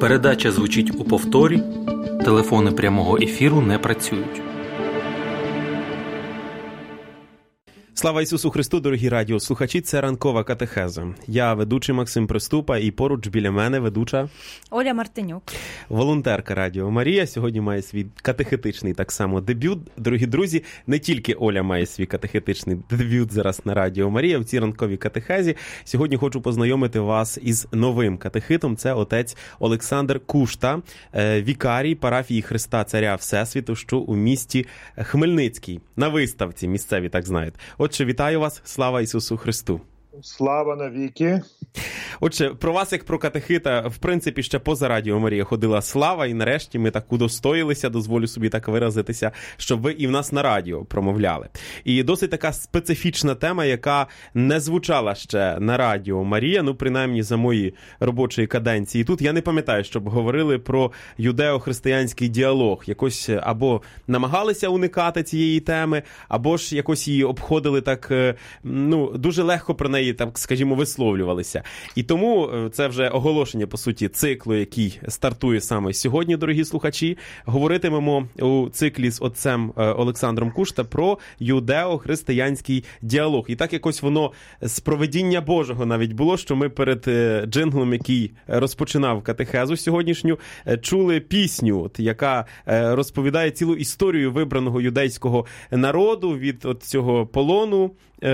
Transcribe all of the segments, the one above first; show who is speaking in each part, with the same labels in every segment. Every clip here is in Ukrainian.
Speaker 1: Передача звучить у повторі. Телефони прямого ефіру не працюють.
Speaker 2: Слава Ісусу Христу, дорогі радіослухачі, це ранкова катехеза. Я ведучий Максим Приступа і поруч біля мене ведуча
Speaker 3: Оля Мартинюк.
Speaker 2: Волонтерка Радіо Марія. Сьогодні має свій катехетичний так само дебют. Дорогі друзі, не тільки Оля має свій катехетичний дебют зараз на Радіо Марія в цій ранковій катехезі. Сьогодні хочу познайомити вас із новим катехитом. Це отець Олександр Кушта, вікарій парафії Христа Царя Всесвіту, що у місті Хмельницький. На виставці місцеві, так знають. Отже, вітаю вас. Слава Ісусу Христу.
Speaker 4: Слава навіки.
Speaker 2: Отже, про вас, як про катехита, в принципі, ще поза Радіо Марія ходила слава, і нарешті ми так удостоїлися, дозволю собі так виразитися, щоб ви і в нас на радіо промовляли. І досить така специфічна тема, яка не звучала ще на Радіо Марія, ну, принаймні, за мої робочої каденції. Тут я не пам'ятаю, щоб говорили про юдео-християнський діалог. Якось або намагалися уникати цієї теми, або ж якось її обходили так, ну, дуже легко про неї, так скажімо, висловлювалися. І тому це вже оголошення, по суті, циклу, який стартує саме сьогодні, дорогі слухачі. Говоритимемо у циклі з отцем Олександром Кушта про юдео-християнський діалог. І так якось воно з провидіння Божого навіть було, що ми перед джинглом, який розпочинав катехезу сьогоднішню, чули пісню, яка розповідає цілу історію вибраного юдейського народу від от цього полону,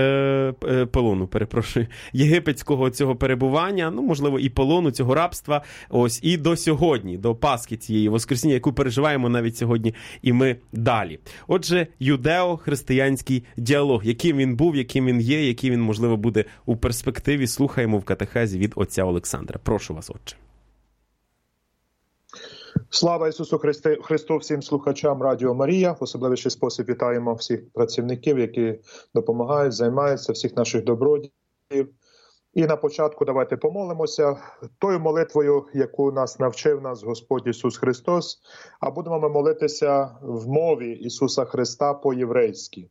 Speaker 2: єгипетського цього перебування, ну, можливо, і полону, цього рабства, ось, і до сьогодні, до Пасхи цієї Воскресіння, яку переживаємо навіть сьогодні і ми далі. Отже, юдео-християнський діалог, яким він був, яким він є, який він, можливо, буде у перспективі, слухаємо в катехезі від отця Олександра. Прошу вас, отче.
Speaker 4: Слава Ісусу Христу всім слухачам Радіо Марія. В особливіший спосіб вітаємо всіх працівників, які допомагають, займаються, всіх наших добродіїв. І на початку давайте помолимося тою молитвою, яку навчив нас Господь Ісус Христос, а будемо ми молитися в мові Ісуса Христа по-єврейськи.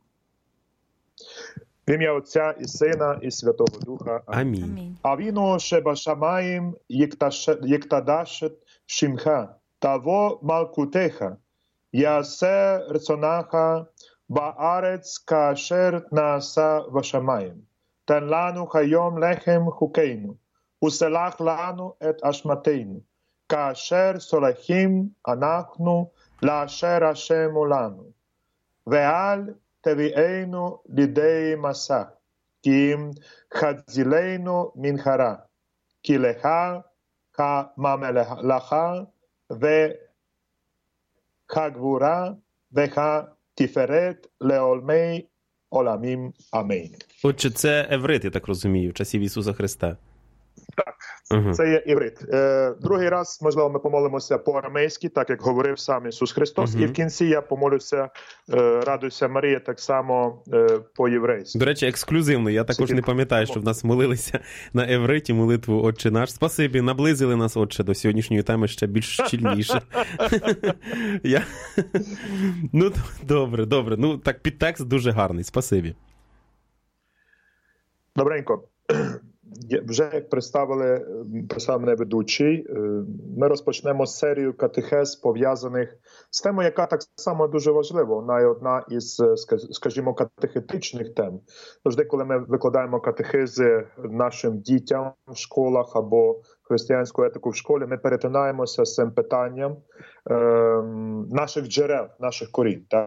Speaker 4: В ім'я Отця і Сина і Святого Духа.
Speaker 2: Амінь.
Speaker 4: Авіно шеба шамаїм єктадашет шимха. Таво малкутеха, ясе рцонаха, баарец кашер нааса вашамаєм. Тен лану хайом лехем хукейну, уселах лану ет ашматейну, кашер солахим анахну, лашер ашему лану. Веаль тевіейну лідеї масах, кім хадзілейну мінхара, кілеха ха мамелаха, וחגבורה וחתפארת לעולמי עולמים אמן.
Speaker 2: Отже, це еврит, я так розумію, в часів Ісуса Христа.
Speaker 4: Так, це є іврит. Другий раз, можливо, ми помолимося по-арамейськи, так як говорив сам Ісус Христос. І в кінці я помолюся, радуйся Марія, так само по-єврейськи.
Speaker 2: До речі, ексклюзивно. Я також не пам'ятаю, що в нас молилися на евриті молитву «Отче наш». Спасибі, наблизили нас, Отче, до сьогоднішньої теми ще більш щільніше. Ну, добре. Ну, так підтекст дуже гарний. Спасибі.
Speaker 4: Добренько. Вже як представив мене ведучий, ми розпочнемо серію катехез, пов'язаних з темою, яка так само дуже важлива. Вона є одна із, скажімо, катехетичних тем. Завжди, коли ми викладаємо катехези нашим дітям в школах або християнську етику в школі, ми перетинаємося з цим питанням наших джерел, наших корінь. Так?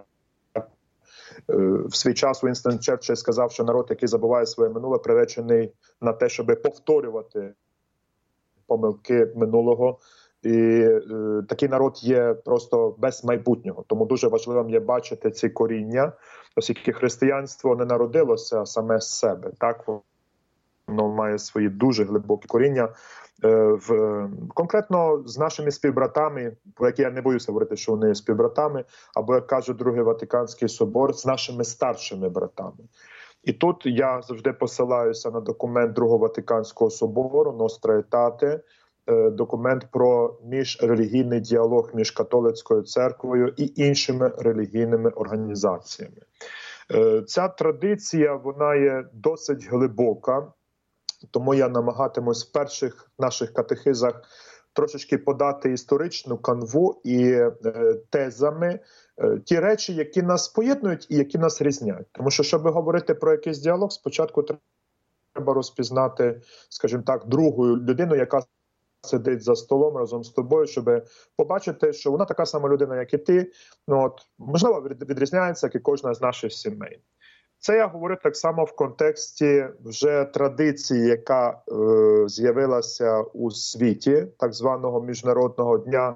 Speaker 4: В свій час Уінстон Черчилль сказав, що народ, який забуває своє минуле, приречений на те, щоб повторювати помилки минулого. І такий народ є просто без майбутнього. Тому дуже важливим є бачити ці коріння, оскільки християнство не народилося саме з себе. Так, воно має свої дуже глибокі коріння. Конкретно з нашими співбратами, про які я не боюся говорити, що вони співбратами, або, як каже Другий Ватиканський собор, з нашими старшими братами. І тут я завжди посилаюся на документ Другого Ватиканського собору «Nostra Aetate», документ про міжрелігійний діалог між католицькою церквою і іншими релігійними організаціями. Ця традиція, вона є досить глибока, тому я намагатимусь в перших наших катехизах трошечки подати історичну канву і тезами ті речі, які нас поєднують і які нас різняють. Тому що, щоб говорити про якийсь діалог, спочатку треба розпізнати, скажімо так, другу людину, яка сидить за столом разом з тобою, щоб побачити, що вона така сама людина, як і ти, можливо, відрізняється, як і кожна з наших сімей. Це я говорю так само в контексті вже традиції, яка з'явилася у світі, так званого Міжнародного дня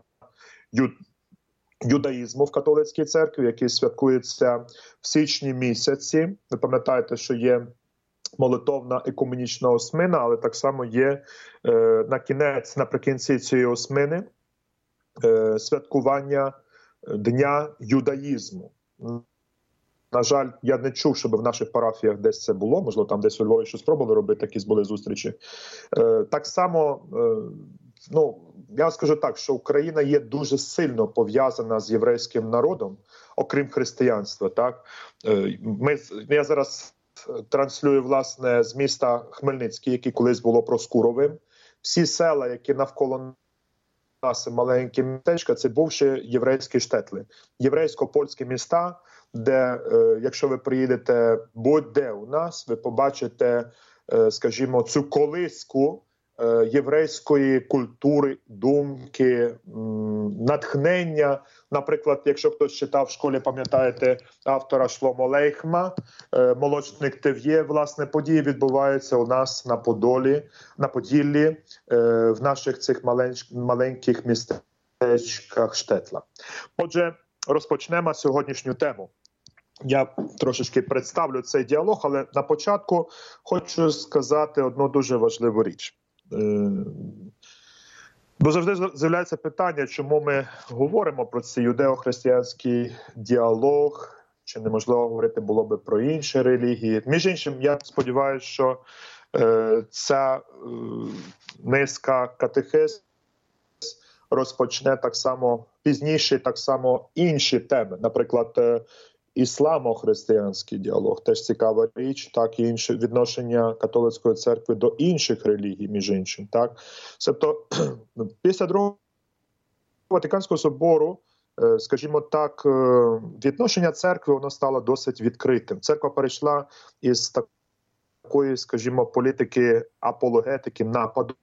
Speaker 4: юдаїзму в католицькій церкві, який святкується в січні місяці. Ви пам'ятаєте, що є молитовна екуменічна осмина, але так само є наприкінці цієї осмини святкування Дня юдаїзму. На жаль, я не чув, щоб в наших парафіях десь це було, можливо, там десь у Львові щось спробували робити, якісь були зустрічі. Так само, я скажу так, що Україна є дуже сильно пов'язана з єврейським народом, окрім християнства. Так? Я зараз транслюю, власне, з міста Хмельницький, який колись було Проскуровим. Всі села, які навколо нас, маленькі містечка, це бувші єврейські штетли. Єврейсько-польські міста, де, якщо ви приїдете будь-де у нас, ви побачите, скажімо, цю колиску єврейської культури, думки, натхнення. Наприклад, якщо хтось читав в школі, пам'ятаєте, автора Шломо Лейхма, «Молочник Тев'є», власне, події відбуваються у нас на Поділлі, в наших цих маленьких містечках штетла. Отже, розпочнемо сьогоднішню тему. Я трошечки представлю цей діалог, але на початку хочу сказати одну дуже важливу річ. Бо завжди з'являється питання, чому ми говоримо про цей юдео-християнський діалог, чи неможливо говорити було би про інші релігії. Між іншим, я сподіваюся, що ця низка катехез розпочне так само пізніше, так само інші теми. Наприклад, ісламо-християнський діалог, теж цікава річ, так і інше відношення католицької церкви до інших релігій, між іншим. Так? Тобто, після Другого Ватиканського собору, скажімо так, відношення церкви воно стало досить відкритим. Церква перейшла із такої, скажімо, політики апологетики, нападу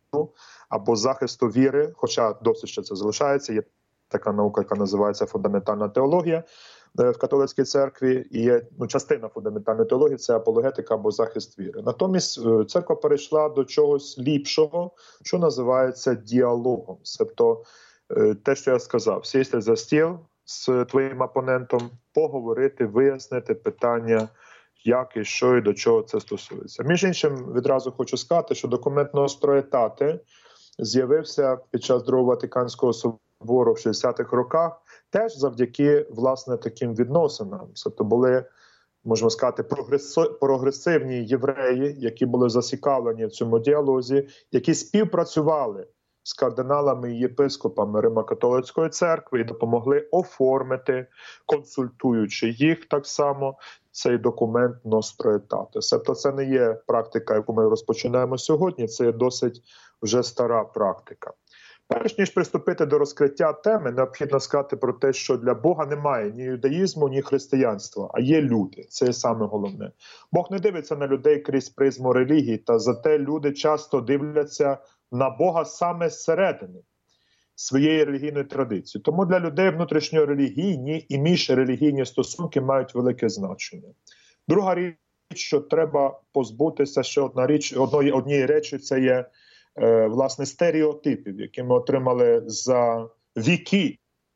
Speaker 4: або захисту віри, хоча досить ще це залишається, є така наука, яка називається фундаментальна теологія в католицькій церкві, і є частина фундаментальної теології – це апологетика або захист віри. Натомість церква перейшла до чогось ліпшого, що називається діалогом. Тобто те, що я сказав, сісти за стіл з твоїм опонентом, поговорити, вияснити питання, як і що і до чого це стосується. Між іншим, відразу хочу сказати, що документ Ностро Етате з'явився під час Другого Ватиканського собору в 60-х роках, теж завдяки, власне, таким відносинам. Тобто були, можна сказати, прогресивні євреї, які були зацікавлені в цьому діалозі, які співпрацювали з кардиналами і єпископами Римо-католицької церкви і допомогли оформити, консультуючи їх так само, цей документ Ностро Етате. Тобто це не є практика, яку ми розпочинаємо сьогодні, це є досить вже стара практика. Перш ніж приступити до розкриття теми, необхідно сказати про те, що для Бога немає ні юдаїзму, ні християнства, а є люди. Це є саме головне. Бог не дивиться на людей крізь призму релігії, та зате люди часто дивляться на Бога саме зсередини своєї релігійної традиції. Тому для людей внутрішньорелігійні і міжрелігійні стосунки мають велике значення. Друга річ, що треба позбутися, ще однієї речі, це є власне стереотипів, які ми отримали за віки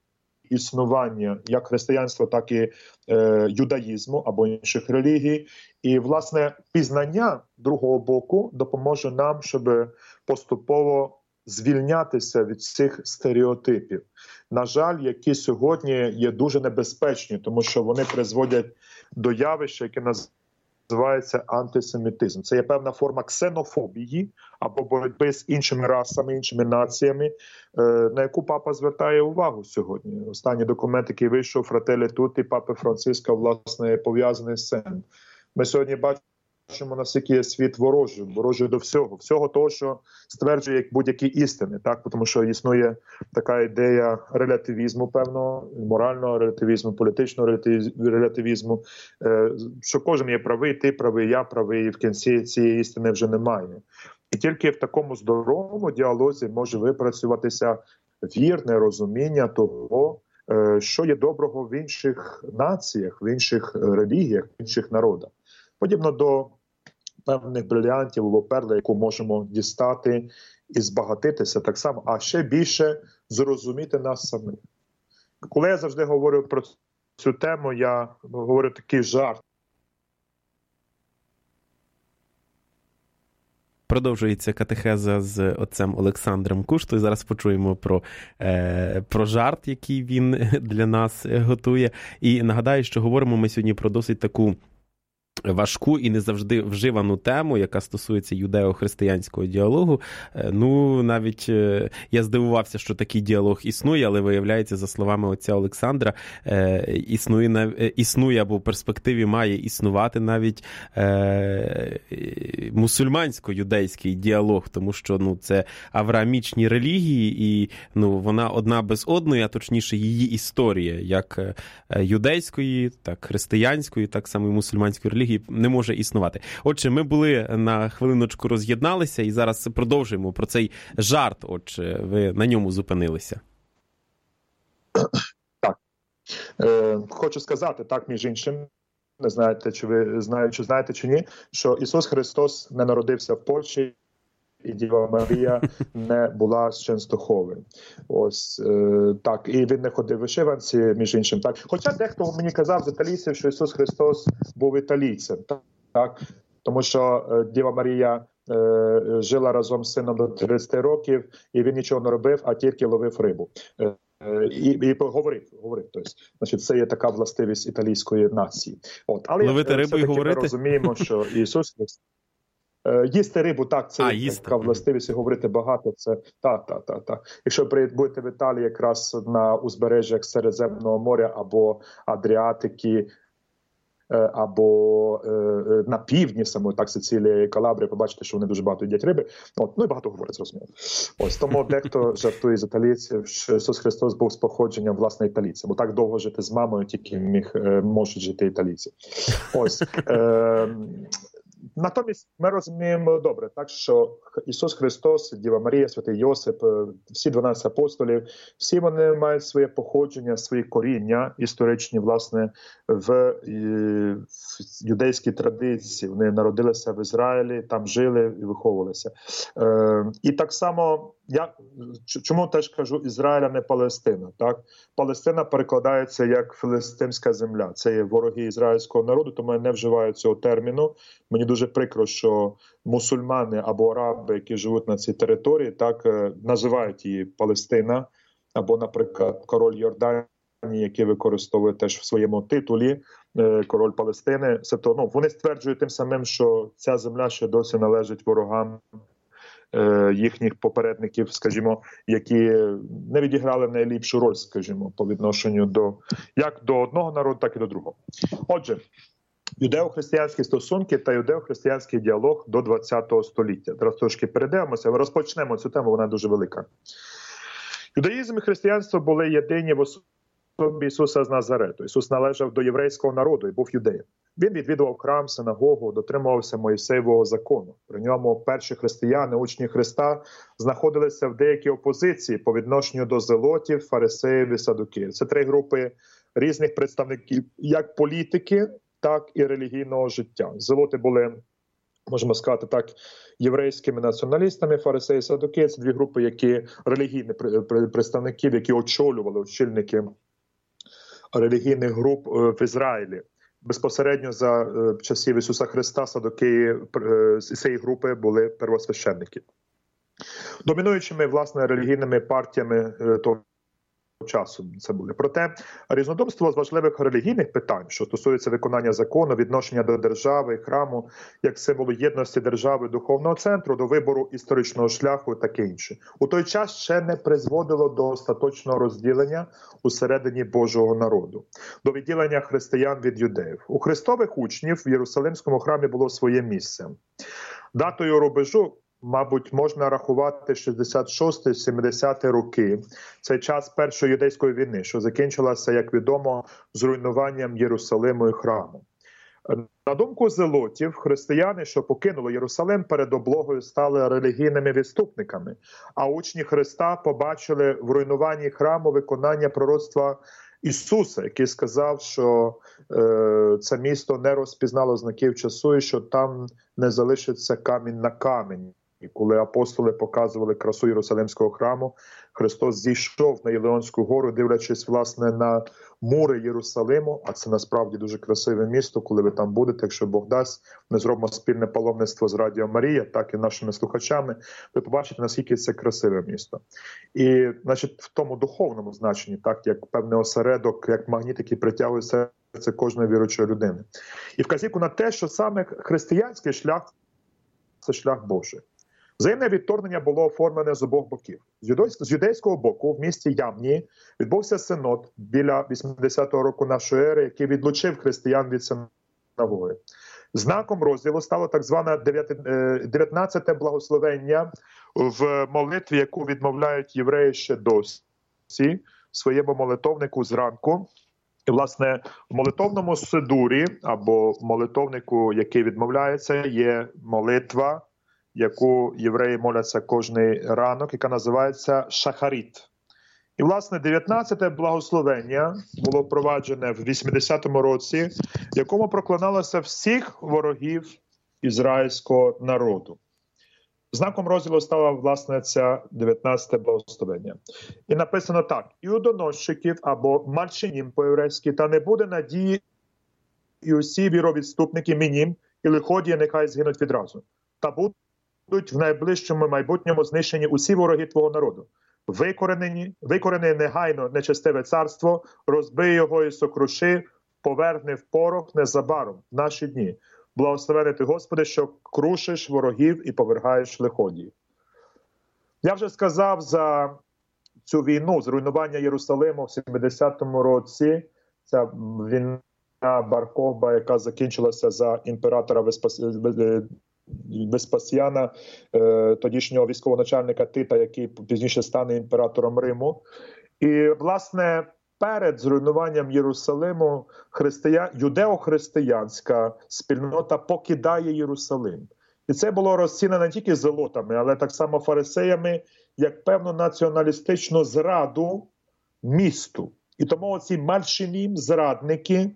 Speaker 4: існування як християнства, так і юдаїзму або інших релігій. І, власне, пізнання другого боку допоможе нам, щоб поступово звільнятися від цих стереотипів. На жаль, які сьогодні є дуже небезпечні, тому що вони призводять до явища, яке називається антисемітизм. Це є певна форма ксенофобії або боротьби з іншими расами, іншими націями, на яку папа звертає увагу сьогодні. Останній документ, який вийшов, «Фрателі Туті» папи Франциска, власне, пов'язаний з цим. Ми сьогодні бачимо, наскільки є світ ворожий до всього того, що стверджує як будь-які істини, так, тому що існує така ідея релятивізму, певного, морального релятивізму, політичного релятивізму, що кожен є правий, ти правий, я правий, і в кінці цієї істини вже немає. І тільки в такому здоровому діалозі може випрацюватися вірне розуміння того, що є доброго в інших націях, в інших релігіях, в інших народах. Подібно до певних бриліантів або перли, яку можемо дістати і збагатитися так само, а ще більше зрозуміти нас самих. Коли я завжди говорю про цю тему, я говорю такий жарт.
Speaker 2: Продовжується катехеза з отцем Олександром Куштою. Зараз почуємо про жарт, який він для нас готує. І нагадаю, що говоримо ми сьогодні про досить таку важку і не завжди вживану тему, яка стосується юдео-християнського діалогу. Ну, навіть я здивувався, що такий діалог існує, але виявляється, за словами отця Олександра, існує або в перспективі має існувати навіть мусульмансько-юдейський діалог, тому що це авраамічні релігії, і вона одна без одної, а точніше її історія, як юдейської, так християнської, так само і мусульманської релігії, не може існувати. Отже, ми були на хвилиночку роз'єдналися і зараз продовжуємо про цей жарт. Отже, ви на ньому зупинилися.
Speaker 4: Так. Хочу сказати, так, між іншим, не знаєте, чи ви знаєте чи ні, що Ісус Христос не народився в Польщі, і Діва Марія не була з Ченстохови. Ось так. І він не ходив в вишиванці, між іншим. Так. Хоча дехто мені казав з італійців, що Ісус Христос був італійцем. Так. Тому що Діва Марія жила разом з сином до 30 років, і він нічого не робив, а тільки ловив рибу. І говорив. Тобто, значить, це є така властивість італійської нації. Але
Speaker 2: ловити рибу і говорити?
Speaker 4: Ми розуміємо, що Ісус Христос їсти рибу, так, це така властивість, і говорити багато, це так. Якщо будете в Італії якраз на узбережжях Середземного моря або Адріатики, або на півдні самої, так, Сицилія і Калабрія, побачите, що вони дуже багато їдять риби. Ну і багато говорять, зрозуміло. Ось, тому дехто жартує з італійців, що Ісус Христос був з походженням, власне, італійцем. Бо так довго жити з мамою тільки можуть жити італійці. Ось. Натомість ми розуміємо добре, так, що Ісус Христос, Діва Марія, Святий Йосип, всі 12 апостолів, всі вони мають своє походження, свої коріння історичні, власне, в юдейській традиції. Вони народилися в Ізраїлі, там жили і виховувалися. І так само, я чому теж кажу Ізраїль, а не Палестина? Так? Палестина перекладається як філістимська земля. Це є вороги ізраїльського народу, тому я не вживаю цього терміну. Мені дуже прикро, що мусульмани або араби, які живуть на цій території, так називають її Палестина, або, наприклад, король Йорданії, який використовує теж в своєму титулі король Палестини. Тобто, вони стверджують тим самим, що ця земля ще досі належить ворогам їхніх попередників, скажімо, які не відіграли найліпшу роль, скажімо, по відношенню як до одного народу, так і до другого. Отже, юдео-християнські стосунки та юдео-християнський діалог до ХХ століття. Зараз трошки перейдемося, розпочнемо цю тему, вона дуже велика. Юдаїзм і християнство були єдині в особі Ісуса з Назарету. Ісус належав до єврейського народу і був юдеєм. Він відвідував храм, синагогу, дотримувався Мойсеєвого закону. При ньому перші християни, учні Христа, знаходилися в деякій опозиції по відношенню до зелотів, фарисеїв і садукеїв. Це три групи різних представників, як політики, так і релігійного життя. Зелоти були, можемо сказати так, єврейськими націоналістами, фарисеї і садукеї. Це дві групи, релігійні представників, які очолювали очільники релігійних груп в Ізраїлі. Безпосередньо за часів Ісуса Христа садукеї з цієї групи були первосвященники. Домінуючими, власне, релігійними партіями того часу це були. Проте різнодумство з важливих релігійних питань, що стосується виконання закону, відношення до держави, храму, як символу єдності держави, духовного центру, до вибору історичного шляху і таке інше, у той час ще не призводило до остаточного розділення усередині Божого народу, до відділення християн від юдеїв. У христових учнів в Єрусалимському храмі було своє місце. Датою рубежу, мабуть, можна рахувати 66-70 роки. Це час Першої юдейської війни, що закінчилася, як відомо, зруйнуванням Єрусалиму і храму. На думку зелотів, християни, що покинули Єрусалим, перед облогою стали релігійними відступниками, а учні Христа побачили в руйнуванні храму виконання пророцтва Ісуса, який сказав, що це місто не розпізнало знаків часу і що там не залишиться камінь на камені. І коли апостоли показували красу Єрусалимського храму, Христос зійшов на Єлеонську гору, дивлячись, власне, на мури Єрусалиму, а це насправді дуже красиве місто, коли ви там будете, якщо Бог дасть, ми зробимо спільне паломництво з Радіо Марія, так і нашими слухачами, ви побачите, наскільки це красиве місто. І, значить, в тому духовному значенні, так, як певний осередок, як магніт, який притягує серце кожної віруючої людини. І вказівку на те, що саме християнський шлях – це шлях Божий. Взаємне відторгнення було оформлене з обох боків. З юдейського боку в місті Ямні відбувся синод біля 80-го року нашої ери, який відлучив християн від синагоги. Знаком розділу стало так зване 19-те благословення в молитві, яку відмовляють євреї ще досі в своєму молитовнику зранку. І, власне, в молитовному сидурі або в молитовнику, який відмовляється, є молитва, яку євреї моляться кожний ранок, яка називається Шахаріт. І, власне, 19-те благословення було впроваджене в 80-му році, в якому проклиналося всіх ворогів ізраїльського народу. Знаком розділу стало, власне, це 19-те благословення. І написано так: «І у доносчиків, або мальчинім по-єврейськи, та не буде надії, і усі віровідступники мінім, і лиходії нехай згинуть відразу. Та будуть в найближчому майбутньому знищені усі вороги твого народу. Викорени негайно нечестиве царство, розбий його і сокруши, поверни в порох незабаром в наші дні. Благословений ти, Господи, що крушиш ворогів і повергаєш лиходіїв». Я вже сказав за цю війну, зруйнування Єрусалиму в 70-му році. Ця війна Бар-Кохба, яка закінчилася за імператора Веспасіана, тодішнього військовоначальника Тита, який пізніше стане імператором Риму. І, власне, перед зруйнуванням Єрусалиму юдео-християнська спільнота покидає Єрусалим. І це було розцінено не тільки зелотами, але так само фарисеями, як певну націоналістичну зраду місту. І тому оці мальшинім, зрадники,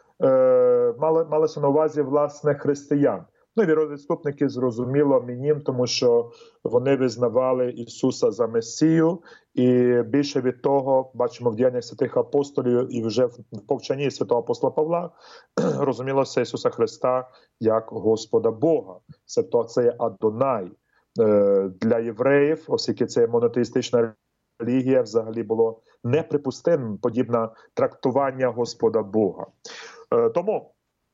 Speaker 4: малися на увазі, власне, християн. Ну, і віровідступники, зрозуміло, мінім, тому що вони визнавали Ісуса за Месію. І більше від того, бачимо в діяннях святих апостолів і вже в повчанні святого апостола Павла, розумілося Ісуса Христа як Господа Бога. Це є Адонай. Для євреїв, оскільки це монотеїстична релігія, взагалі було неприпустимим подібне трактування Господа Бога. Тому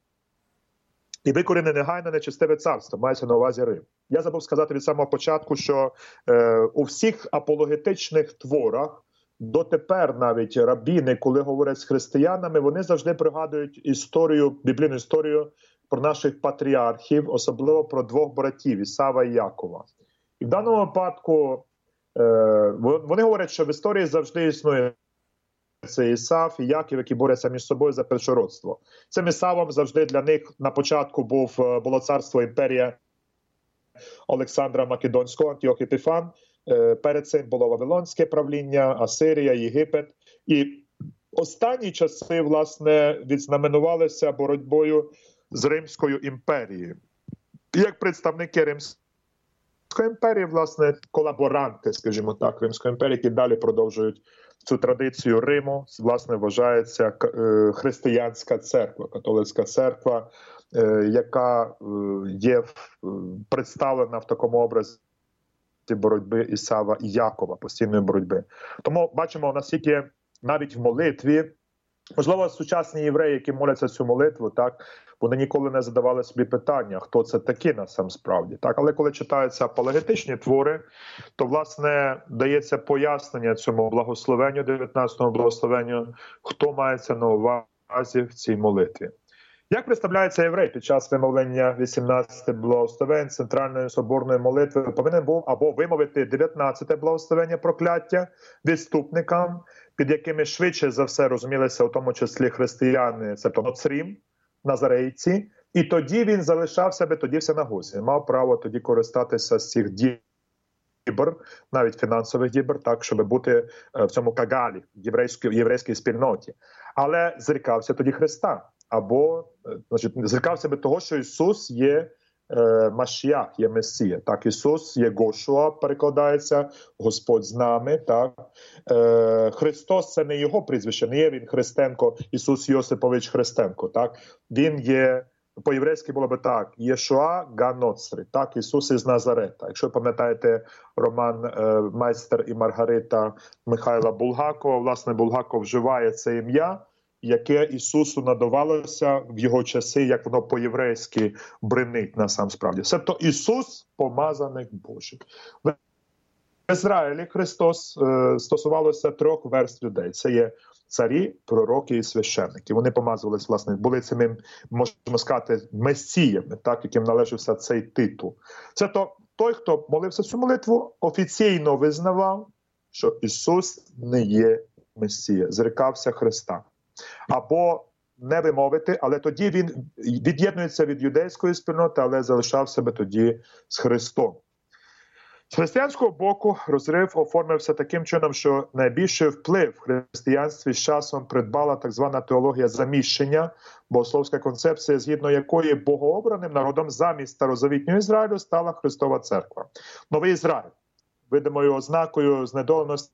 Speaker 4: і викорене негайно нечестиве царство, мається на увазі Рим. Я забув сказати від самого початку, що у всіх апологетичних творах, дотепер навіть рабіни, коли говорять з християнами, вони завжди пригадують історію, біблійну історію про наших патріархів, особливо про двох братів, Ісава і Якова. І в даному випадку вони говорять, що в історії завжди існує це Ісав і Яків, які борються між собою за першородство. Цим Ісавом завжди для них на початку було царство, імперія Олександра Македонського, Антіох Епіфан. Перед цим було Вавилонське правління, Асирія, Єгипет. І останні часи, власне, відзнаменувалися боротьбою з Римською імперією. І як представники Римської імперії, власне, колаборанти, скажімо так, Римської імперії, які далі продовжують цю традицію Риму, власне, вважається християнська церква, католицька церква, яка є представлена в такому образі боротьби Ісава і Якова, постійної боротьби. Тому бачимо, наскільки навіть в молитві. Можливо, сучасні євреї, які моляться цю молитву, так, вони ніколи не задавали собі питання, хто це такі насамсправді. Так? Але коли читаються апологетичні твори, то, власне, дається пояснення цьому благословенню, 19-му благословенню, хто мається на увазі в цій молитві. Як представляється єврей під час вимовлення 18 благословень центральної соборної молитви, повинен був або вимовити 19 благословення прокляття відступникам, під якими швидше за все розумілися, у тому числі християни, тобто ноцрім, назарейці, і тоді він залишався би тоді в синагозі, мав право тоді користатися з цих дібр, навіть фінансових дібр, так, щоб бути в цьому кагалі, єврейській спільноті. Але зрікався тоді Христа. Або, значить, зрікався би того, що Ісус є Машіах, є Месія. Так, Ісус є Гошуа, перекладається, Господь з нами. Так. Христос – це не його прізвище, не є він Христенко, Ісус Йосипович Христенко. Так. Він є, по-єврейськи було би так, Єшуа Ганоцри, так, Ісус із Назарета. Якщо ви пам'ятаєте роман «Майстер і Маргарита» Михайла Булгакова, власне, Булгаков вживає це ім'я, яке Ісусу надавалося в його часи, як воно по-єврейськи бринить насамсправді. Себто Ісус – помазаний Божий. В Ізраїлі Христос стосувалося 3 верств людей. Це є царі, пророки і священники. Вони помазувалися, власне, були цими, можемо сказати, месіями, так, яким належався цей титул. Це то той, хто молився цю молитву, офіційно визнавав, що Ісус не є Месія, зрікався Христа. Або не вимовити, але тоді він від'єднується від юдейської спільноти, але залишав себе тоді з Христом. З християнського боку розрив оформився таким чином, що найбільший вплив в християнстві з часом придбала так звана теологія заміщення, богословська концепція, згідно якої богообраним народом замість старозавітнього Ізраїлю стала Христова Церква. Новий Ізраїль, видимою ознакою знедоленості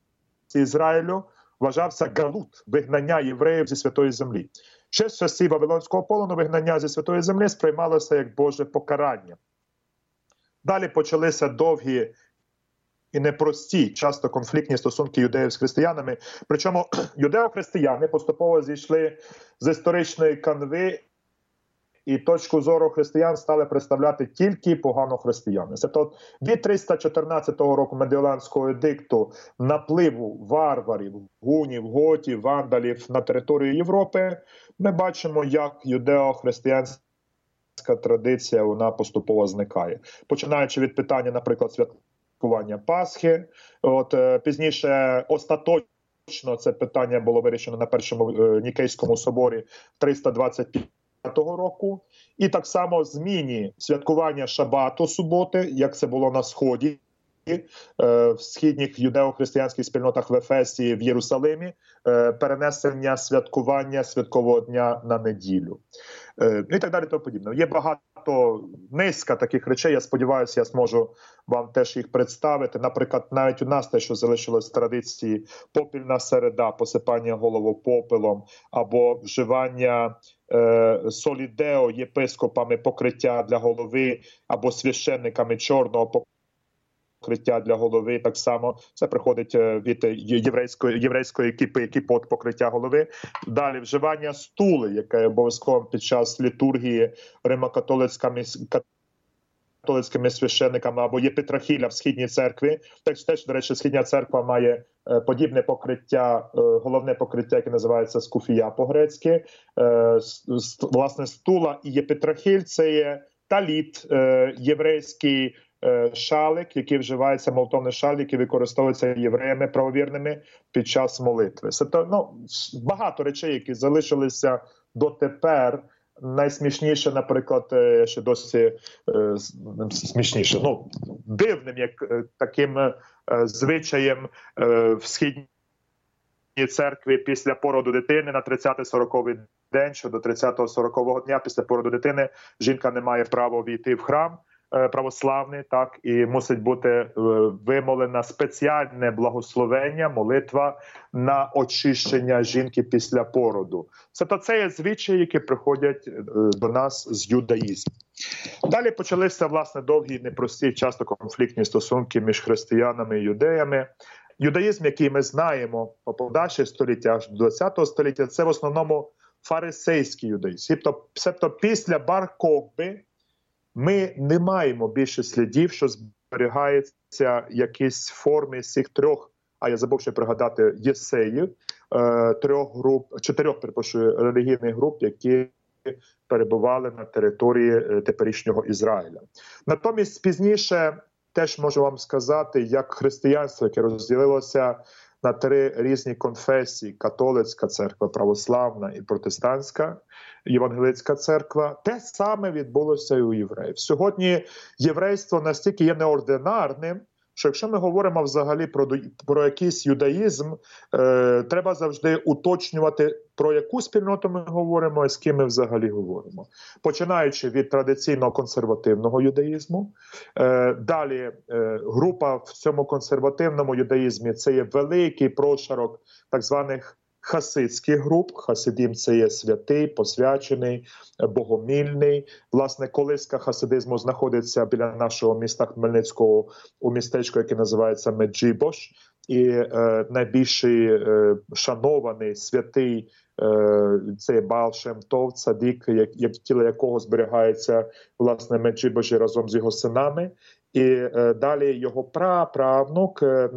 Speaker 4: Ізраїлю, вважався галут, вигнання євреїв зі Святої Землі. Ще з часів Вавилонського полону вигнання зі Святої Землі сприймалося як Боже покарання. Далі почалися довгі і непрості, часто конфліктні стосунки юдеїв з християнами. Причому юдео-християни поступово зійшли з історичної канви, і точку зору християн стали представляти тільки погано християни. Тобто від 314 року Медіоланського едикту напливу варварів, гунів, готів, вандалів на територію Європи ми бачимо, як юдео-християнська традиція вона поступово зникає. Починаючи від питання, наприклад, святкування Пасхи, пізніше остаточно це питання було вирішено на Першому Нікейському соборі 325 року, і так само зміні святкування Шабату, суботи, як це було на Сході, в східних юдео-християнських спільнотах в Ефесі, в Єрусалимі, перенесення святкування святкового дня на неділю. І так далі, тому подібне. Є низка таких речей, я сподіваюся, я зможу вам теж їх представити. Наприклад, навіть у нас те, що залишилось з традиції попільна середа, посипання голову попелом, або вживання солідео єпископами покриття для голови, або священниками чорного покриття для голови, так само це приходить від єврейської кіпи, кіпот покриття голови. Далі вживання стули, яке обов'язково під час літургії римокатолицькими священниками, або єпитрахіля в Східній церкві. Теж, до речі, Східна церква має подібне покриття, головне покриття, яке називається скуфія по-грецьки. Власне, стула і єпитрахіль – це є таліт, єврейський шалик, який вживається, молитовний шалик, який використовується євреями правовірними під час молитви. Це багато речей, які залишилися дотепер. Найсмішніше, наприклад, ще досі смішніше, дивним, як таким звичаєм в Східній церкві після породу дитини на 30-40 день, що до 30-40 дня після породу дитини жінка не має права війти в храм православний, так, і мусить бути вимолена спеціальне благословення, молитва на очищення жінки після породу. Це є звичаї, які приходять до нас з юдаїзму. Далі почалися, власне, довгі, непрості, часто конфліктні стосунки між християнами і юдеями. Юдаїзм, який ми знаємо по подальших століттях, аж до ХХ століття, це в основному фарисейський юдаїзм. Тобто після Бар-Кохби ми не маємо більше слідів, що зберігається якісь форми з цих трьох, а я забув ще пригадати, єсеїв, чотирьох релігійних груп, які перебували на території теперішнього Ізраїля. Натомість пізніше теж можу вам сказати, як християнство, яке розділилося на три різні конфесії: католицька церква, православна і протестантська євангелицька церква, те саме відбулося і у євреїв. Сьогодні єврейство настільки є неординарним, що якщо ми говоримо взагалі про якийсь юдаїзм, треба завжди уточнювати, про яку спільноту ми говоримо і з ким ми взагалі говоримо. Починаючи від традиційного консервативного юдаїзму, далі група в цьому консервативному юдаїзмі – це є великий прошарок так званих хасидських груп. Хасидим – це є святий, посвячений, богомільний. Власне, колиска хасидизму знаходиться біля нашого міста Хмельницького у містечку, яке називається Меджибош. І найбільший шанований святий це є Баал Шем Тов, цадик, як тіло якого зберігається власне Меджибожі разом з його синами. І далі його праправнук,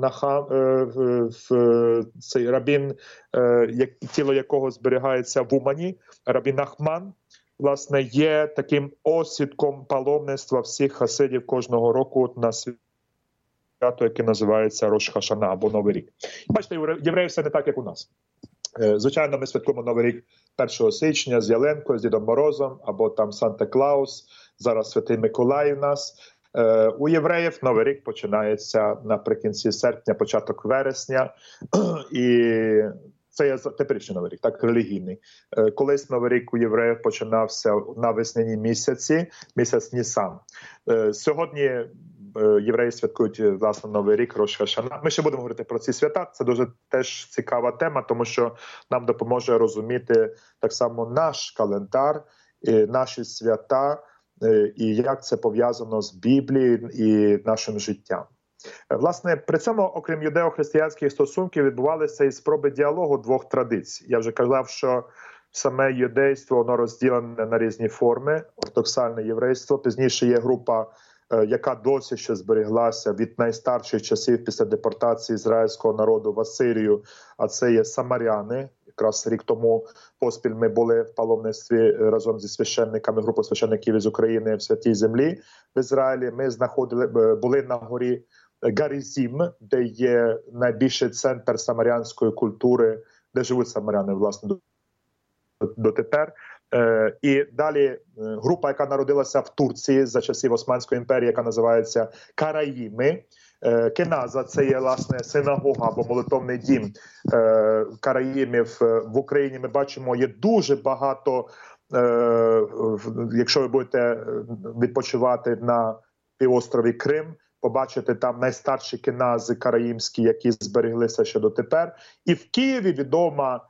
Speaker 4: цей рабін, тіло якого зберігається в Умані, рабін Нахман, власне, є таким осідком паломництва всіх хасидів кожного року на свято, яке називається Рош Хашана або Новий рік. Бачите, євреї все не так, як у нас. Звичайно, ми святкуємо Новий рік 1 січня з Яленкою, з Дідом Морозом, або там Санта-Клаус, зараз Святий Миколай у нас. У євреїв Новий рік починається наприкінці серпня, початок вересня, і це є теперішній Новий рік, так, релігійний. Колись Новий рік у євреїв починався на весняні місяці, місяць Нісан. Сьогодні євреї святкують, власне, Новий рік, Рош Хашана. Ми ще будемо говорити про ці свята. Це дуже теж цікава тема, тому що нам допоможе розуміти так само наш календар, наші свята, і як це пов'язано з Біблією і нашим життям. Власне, при цьому, окрім юдео-християнських стосунків, відбувалися і спроби діалогу двох традицій. Я вже казав, що саме юдейство, воно розділене на різні форми, ортодоксальне єврейство. Пізніше є група, яка досі ще зберіглася від найстарших часів після депортації ізраїльського народу в Асирію, а це є самаряни. Якраз рік тому поспіль ми були в паломництві разом зі священниками, групою священників із України в Святій Землі в Ізраїлі. Ми були на горі Гарізім, де є найбільший центр самарянської культури, де живуть самаряни, власне, дотепер. І далі група, яка народилася в Турції за часів Османської імперії, яка називається Караїми. Кеназа – це є, власне, синагога або молитовний дім караїмів в Україні. Ми бачимо, є дуже багато, якщо ви будете відпочивати на півострові Крим, побачите там найстарші кенази караїмські, які збереглися ще дотепер. І в Києві відома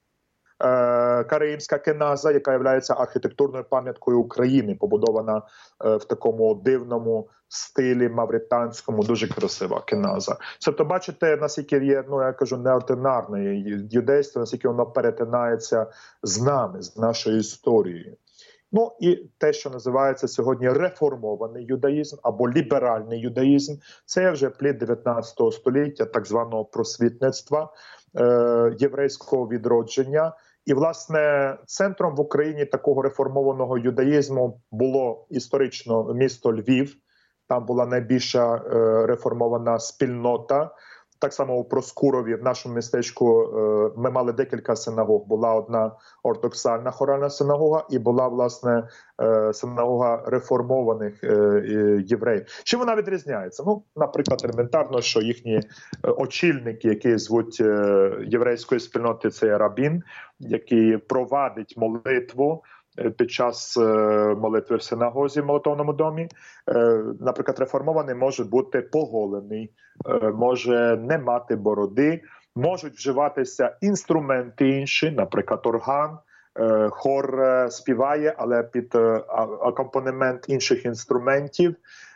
Speaker 4: караїмська кеназа, яка є архітектурною пам'яткою України, побудована в такому дивному стилі мавританському, дуже красива кеназа. Тобто, бачите, наскільки є, я кажу, неординарне юдейство, наскільки воно перетинається з нами, з нашою історією. І те, що називається сьогодні реформований юдаїзм або ліберальний юдаїзм, це вже плід 19 століття, так званого просвітництва, єврейського відродження. І, власне, центром в Україні такого реформованого юдаїзму було історично місто Львів. Там була найбільша реформована спільнота. Так само у Проскурові, в нашому містечку, ми мали декілька синагог. Була одна ортодоксальна хоральна синагога і була, власне, синагога реформованих євреїв. Чим вона відрізняється? Наприклад, елементарно, що їхні очільники, які звуть єврейської спільноти, це є рабін, який провадить молитву під час молитви в синагозі, в молитовному домі. Наприклад, реформований може бути поголений, може не мати бороди, можуть вживатися інструменти інші, наприклад, орган, хор співає, але під акомпанемент інших інструментів.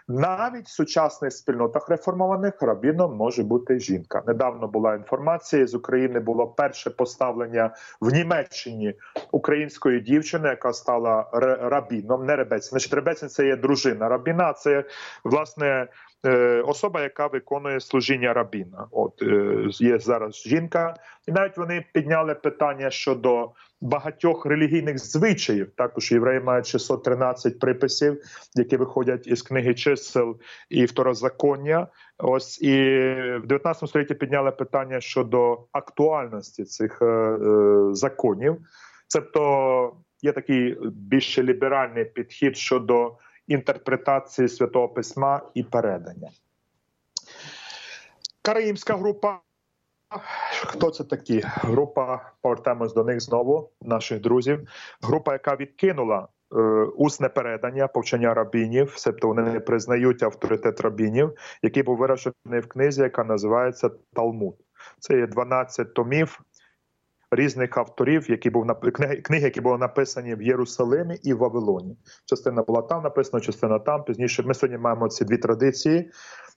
Speaker 4: Навіть в сучасних спільнотах реформованих рабіном може бути жінка. Недавно була інформація, з України було перше поставлення в Німеччині української дівчини, яка стала рабіном, не ребецин. Значить, ребецин – це є дружина рабіна, це, власне, особа, яка виконує служіння рабіна. От є зараз жінка, і навіть вони підняли питання щодо багатьох релігійних звичаїв. Також євреї мають 613 приписів, які виходять із книги чисел і второзаконня. Ось і в 19 столітті підняли питання щодо актуальності цих законів. Тобто є такий більш ліберальний підхід щодо інтерпретації Святого Письма і передання. Караїмська група. Хто це такі? Група, повертаємось до них знову, наших друзів. Група, яка відкинула усне передання, повчення рабінів, тобто вони не признають авторитет рабінів, який був виражений в книзі, яка називається Талмуд. Це є 12 томів різних авторів, книги, які були написані в Єрусалимі і в Вавилоні. Частина була там написана, частина там. Пізніше ми сьогодні маємо ці дві традиції.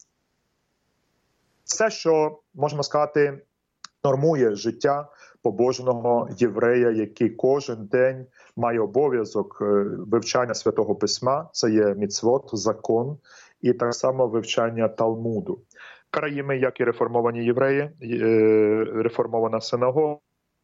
Speaker 4: Все, що, можна сказати, нормує життя побожного єврея, який кожен день має обов'язок вивчання Святого Письма. Це є міцвот, закон, і так само вивчання Талмуду. Караїми, як і реформовані євреї, реформована синагога,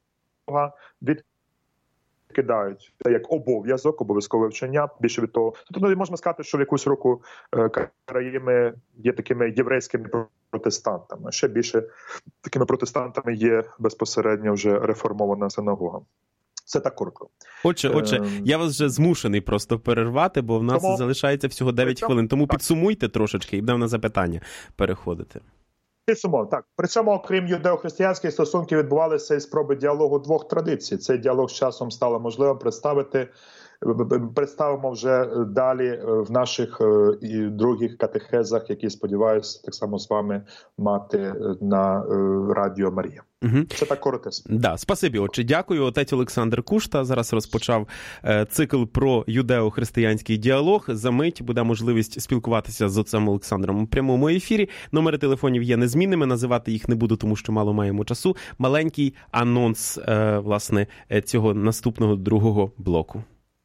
Speaker 4: відкидають це як обов'язок, обов'язкове вивчення, більше від того. Тобто можна сказати, що в якусь року караїми є такими єврейськими протестантами. Ще більше такими протестантами є безпосередньо вже реформована синагога. Це так коротко.
Speaker 2: Отже, я вас вже змушений просто перервати, бо в нас залишається всього 9 хвилин. Тому підсумуйте трошечки і будемо на запитання переходити.
Speaker 4: Так. При цьому, окрім юдео-християнських стосунків, відбувалися і спроби діалогу двох традицій. Цей діалог з часом стало можливим представимо вже далі в наших і других катехезах, які, сподіваюся, так само з вами мати на Радіо Марія.
Speaker 2: Угу.
Speaker 4: Це так коротко.
Speaker 2: Да, спасибі, отче, дякую. Отець Олександр Кушта зараз розпочав цикл про юдео-християнський діалог. За мить буде можливість спілкуватися з отцем Олександром у прямому ефірі. Номери телефонів є незмінними, називати їх не буду, тому що мало маємо часу. Маленький анонс, власне, цього наступного другого блоку.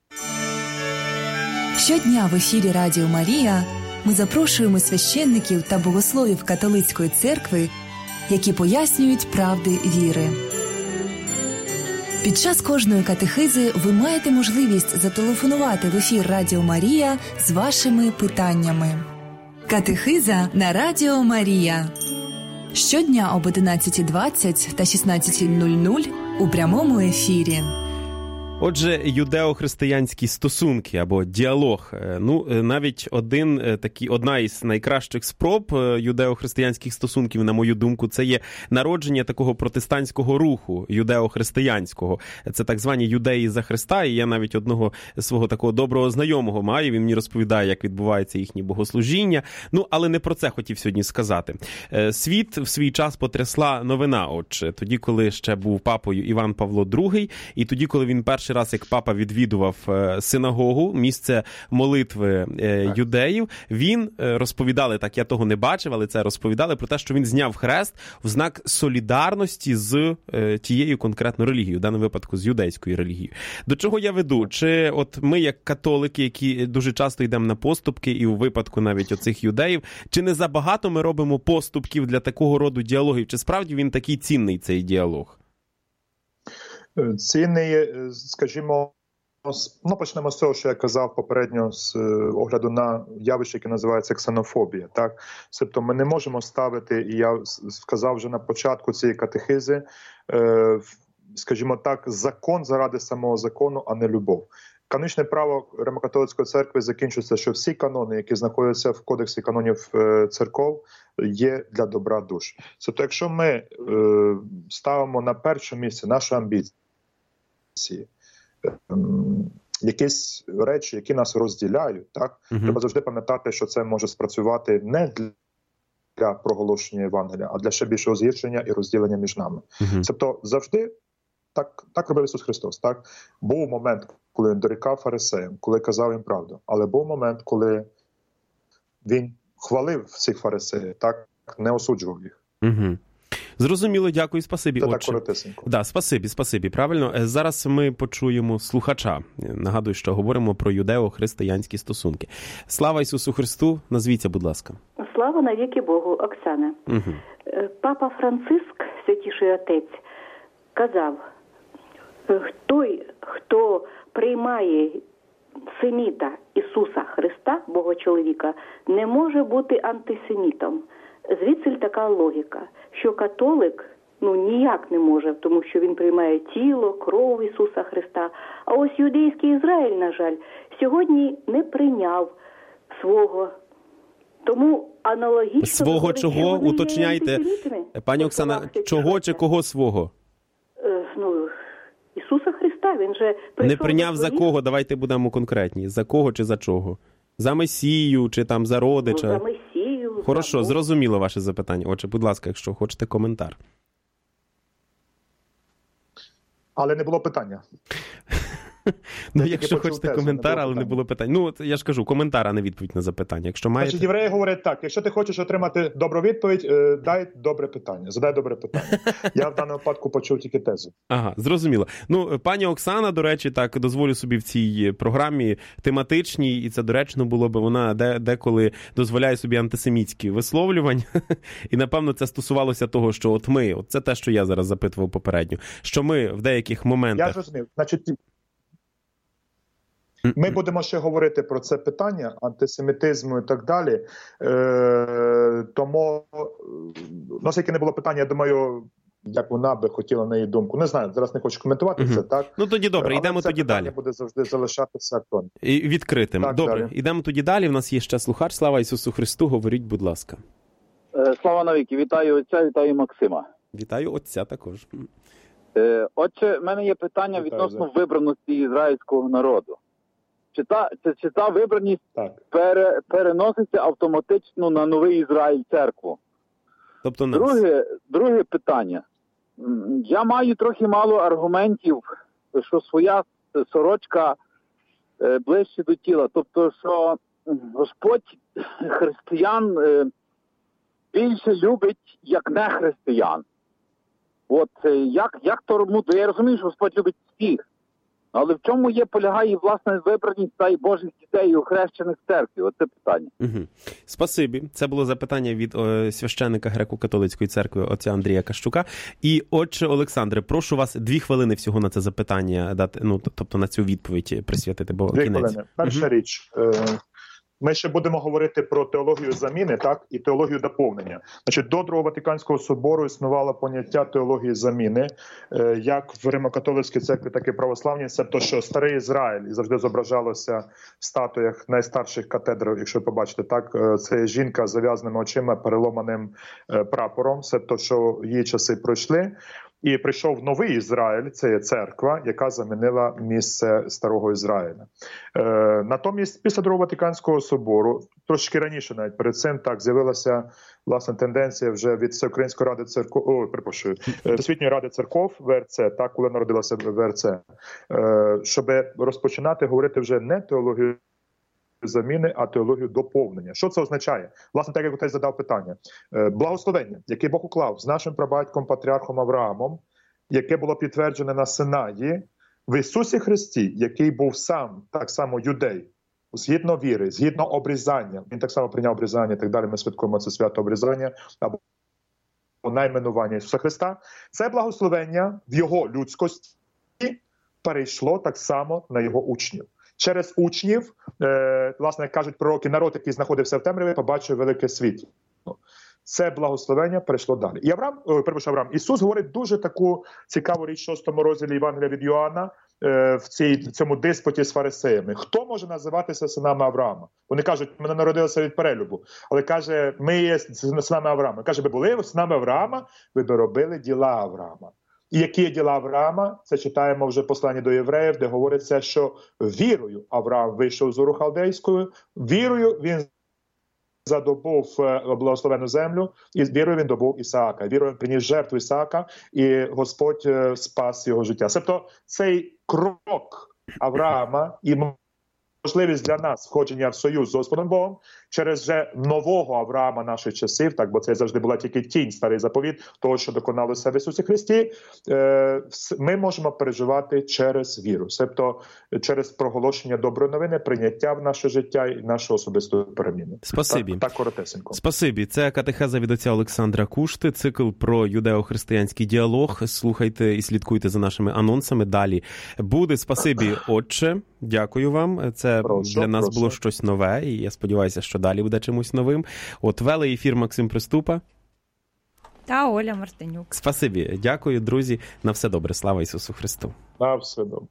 Speaker 3: Щодня в ефірі Радіо Марія ми запрошуємо священників та богословів католицької церкви, які пояснюють правди віри. Під час кожної катехизи ви маєте можливість зателефонувати в ефір Радіо Марія з вашими питаннями. Катехиза на Радіо Марія. Щодня об 11:20 та 16:00 у прямому ефірі.
Speaker 2: Отже, юдео-християнські стосунки або діалог. Навіть одна із найкращих спроб юдео-християнських стосунків, на мою думку, це є народження такого протестантського руху юдео-християнського. Це так звані юдеї за Христа, і я навіть одного свого такого доброго знайомого маю, він мені розповідає, як відбувається їхнє богослужіння. Але не про це хотів сьогодні сказати. Світ в свій час потрясла новина, отже, тоді, коли ще був папою Іван Павло II, і тоді, коли він перший раз, як папа відвідував синагогу, місце молитви юдеїв, він розповідали, так я того не бачив, але це розповідали про те, що він зняв хрест в знак солідарності з тією конкретно релігією, в даному випадку з юдейською релігією. До чого я веду? Чи от ми, як католики, які дуже часто йдемо на поступки, і у випадку навіть оцих юдеїв, чи не забагато ми робимо поступків для такого роду діалогів? Чи справді він такий цінний, цей діалог?
Speaker 4: Цінний, скажімо, почнемо з того, що я казав попередньо з огляду на явище, яке називається ксенофобія. Так? Тобто ми не можемо ставити, і я сказав вже на початку цієї катехизи, скажімо так, закон заради самого закону, а не любов. Канонічне право Римо-католицької церкви закінчується, що всі канони, які знаходяться в кодексі канонів церков, є для добра душ. Тобто, якщо ми ставимо на перше місце нашу амбіцію, якісь речі, які нас розділяють, так? Треба завжди пам'ятати, що це може спрацювати не для проголошення Євангелія, а для ще більшого згіршення і розділення між нами. Тобто завжди так робив Ісус Христос. Так? Був момент, коли він дорікав фарисеям, коли казав їм правду, але був момент, коли він хвалив всіх фарисеїв, так, не осуджував їх.
Speaker 2: Угу. Зрозуміло, дякую, спасибі.
Speaker 4: Це
Speaker 2: отче.
Speaker 4: так коротесенько.
Speaker 2: Да, спасибі, правильно. Зараз ми почуємо слухача. Нагадую, що говоримо про юдео-християнські стосунки. Слава Ісусу Христу, назвіться, будь ласка.
Speaker 5: Слава навіки Богу, Оксана.
Speaker 2: Угу.
Speaker 5: Папа Франциск, святіший отець, казав, той, хто приймає семіта Ісуса Христа, Бога-чоловіка, не може бути антисемітом. Звідси така логіка, що католик ніяк не може, тому що він приймає тіло, кров Ісуса Христа. А ось юдейський Ізраїль, на жаль, сьогодні не прийняв свого. Тому аналогічно...
Speaker 2: Свого чого? Уточняйте. Пані Оксана, чого чи кого свого?
Speaker 5: Ісуса Христа, він же прийшов...
Speaker 2: Не прийняв за кого? Давайте будемо конкретні. За кого чи за чого? За Месію чи там за родича?
Speaker 5: За Месію.
Speaker 2: Хорошо, зрозуміло ваше запитання. Отже, будь ласка, якщо хочете коментар.
Speaker 4: Але не було питання.
Speaker 2: Якщо хочете коментар, але не було питань. От я ж кажу, коментар, а не відповідь на запитання. Якщо маєте...
Speaker 4: Значить, євреї говорять так, якщо ти хочеш отримати добру відповідь, дай добре питання, задай добре питання. Я в даному випадку почув тільки тезу.
Speaker 2: Ага, зрозуміло. Пані Оксана, до речі, так, дозволю собі в цій програмі тематичній, і це доречно було б, вона деколи дозволяє собі антисемітські висловлювання, і, напевно, це стосувалося того, що от ми, це те, що я зараз запитував попередньо, що ми в деяких моментах...
Speaker 4: Я зрозумів. Значить, ми будемо ще говорити про це питання, антисемітизму і так далі. Тому, наскільки не було питання, я думаю, як вона би хотіла на її думку. Не знаю, зараз не хочу коментувати це, так?
Speaker 2: Тоді добре, йдемо тоді далі.
Speaker 4: Але це буде завжди залишатися актуальним.
Speaker 2: І відкритим.
Speaker 4: Так,
Speaker 2: добре,
Speaker 4: далі.
Speaker 2: Йдемо тоді далі. В нас є ще слухач. Слава Ісусу Христу, говоріть, будь ласка.
Speaker 6: Слава навіки. Вітаю отця, вітаю Максима.
Speaker 2: Вітаю отця також.
Speaker 6: Отче, в мене є питання відносно вибраності ізраїльського народу. Чи та вибраність переноситься автоматично на новий Ізраїль, церкву?
Speaker 2: Тобто
Speaker 6: друге питання. Я маю трохи мало аргументів, що своя сорочка ближче до тіла. Тобто, що Господь християн більше любить, як не християн. От як то, я розумію, що Господь любить всіх. Але в чому полягає, власне, вибраність та й Божих дітей, охрещених в церкві? Оце питання.
Speaker 2: Спасибі. Це було запитання від священника Греко-католицької церкви отця Андрія Кащука. І, отче Олександре, прошу вас 2 хвилини всього на це запитання дати, тобто на цю відповідь присвятити, бо
Speaker 4: 2
Speaker 2: кінець.
Speaker 4: хвилини. Перша річ. Ми ще будемо говорити про теологію заміни, так, і теологію доповнення. Значить, до Другого Ватиканського собору існувало поняття теології заміни, як в Римо-католицькій церкві, так і православній. Це що старий Ізраїль завжди зображалося в статуях найстарших катедр, якщо ви побачите, так, це жінка з зав'язаними очима, переломаним прапором, це то, що її часи пройшли. І прийшов новий Ізраїль, це є церква, яка замінила місце старого Ізраїля. Натомість, після Другого Ватиканського собору, трошки раніше навіть перед цим, так, з'явилася, власне, тенденція вже від Всеукраїнської ради церков, Всесвітньої ради церков, ВРЦ, так, коли народилася ВРЦ, щоб розпочинати говорити вже не теологію заміни, а теологію доповнення. Що це означає? Власне, так як отець задав питання. Благословення, яке Бог уклав з нашим прабатьком, патріархом Авраамом, яке було підтверджене на Синаї, в Ісусі Христі, який був сам, так само юдей, згідно віри, згідно обрізання, він так само прийняв обрізання і так далі, ми святкуємо це свято обрізання, або найменування Ісуса Христа, це благословення в Його людськості перейшло так само на Його учнів. Через учнів, власне, як кажуть пророки, народ, який знаходився в темряві, побачив велике світло. Це благословення перейшло далі. І Ісус говорить дуже таку цікаву річ в 6 розділі Євангелія від Йоанна, в цьому диспуті з фарисеями. Хто може називатися синами Авраама? Вони кажуть, ми не народилися від перелюбу. Але каже, ми є синами Авраама. Каже, ви були синами Авраама, ви би робили діла Авраама. І які є діла Авраама? Це читаємо вже послання до євреїв, де говориться, що вірою Авраам вийшов з Уру Халдейською, вірою він задобув благословену землю, і вірою він добув Ісаака. Вірою він приніс жертву Ісаака, і Господь спас його життя. Тобто цей крок Авраама і можливість для нас входження в союз з Господом Богом через вже нового Авраама наших часів, так, бо це завжди була тільки тінь, старий заповіт, того, що доконалося в Ісусі Христі, ми можемо переживати через віру, тобто через проголошення доброї новини, прийняття в наше життя і нашу особисту переміну.
Speaker 2: Спасибі.
Speaker 4: Так коротесенько.
Speaker 2: Спасибі. Це катехеза від отця Олександра Кушти, цикл про юдео-християнський діалог. Слухайте і слідкуйте за нашими анонсами. Далі буде. Спасибі, отче. Дякую вам. Це для нас було щось нове, і я сподіваюся, що далі буде чимось новим. От вели ефір Максим Приступа.
Speaker 7: Та Оля Мартинюк.
Speaker 2: Спасибі. Дякую, друзі. На все добре. Слава Ісусу Христу.
Speaker 4: На все добре.